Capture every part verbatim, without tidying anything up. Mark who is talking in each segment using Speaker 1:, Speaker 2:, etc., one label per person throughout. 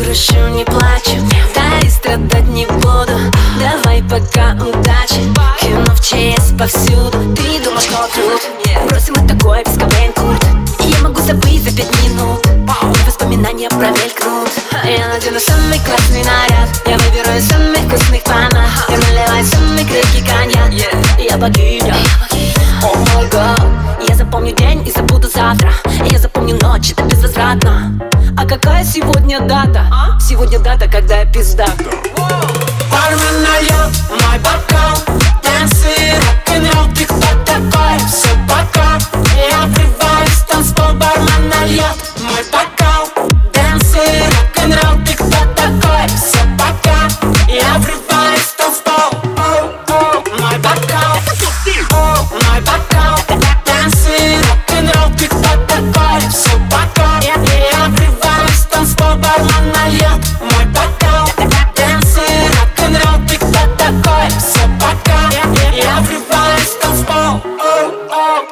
Speaker 1: грущу, не плачу, да и страдать не буду. Давай пока удачи, кино в ЧС повсюду. Ты думаешь, что тут? Бросим мы такое без кафеин культ. Я могу забыть за пять минут, и воспоминания промелькнут. Я надену самый классный наряд, я выберу из самых вкусных панах. Я наливаю самый крепкий коньяк. Я богиня, о мой гад. Я запомню день и забуду завтра. Я запомню ночь, это безвозвратно. А какая сегодня дата? Сегодня дата, когда я пизда.
Speaker 2: Бармен нальет мой бокал, танцы, рок-н-ролл, ты кто такой? Все пока, я врываюсь в танцпол. Бармен нальет мой бокал, танцы, рок-н-ролл, ты кто такой? Все пока, я врываюсь в танцпол. О, о, мой бокал, о, мой бокал, танцы, рок-н-ролл, ты кто такой? Все пока, я врываюсь в танцпол. Бармен нальет мой бокал, танцы, рок-н-ролл, ты кто такой? Все пока, я врываюсь в танцпол. О, о.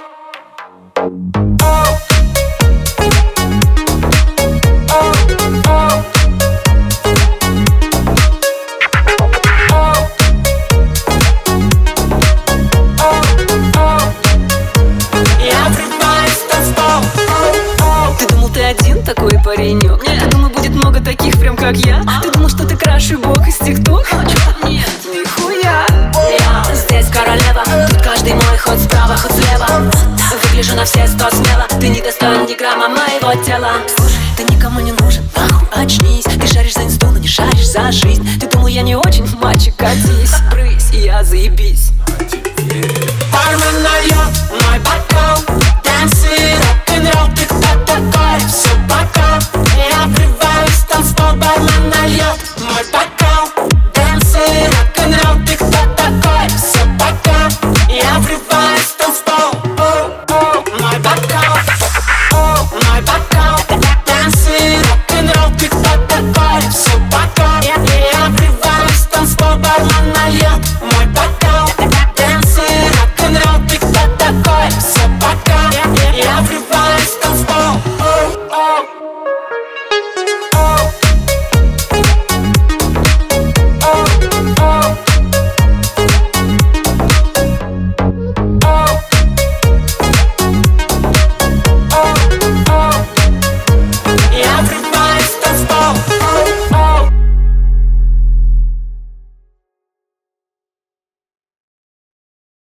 Speaker 1: Ты думал, ты один такой паренек? Ты думал, будет много таких прям как я? Ты думал, что ты краше бог из тикток? Нет, нихуя. Я здесь королева, тут каждый мой ход справа, ход слева. Выгляжу на все сто смело, ты не достоин ни грамма моего тела. Слушай, ты никому не нужен, нахуй очнись. Ты шаришь за инсту, но не шаришь за жизнь. Ты думал, я не очень, мальчик, катись. Брысь, и я заебись.
Speaker 2: Бармен нальет мой бокал, танцы, рок-н-ролл, ты кто такой? Все пока, я врываюсь в танцпол. Бармен нальет мой бокал, танцы, рок-н-ролл, ты кто такой? Все пока,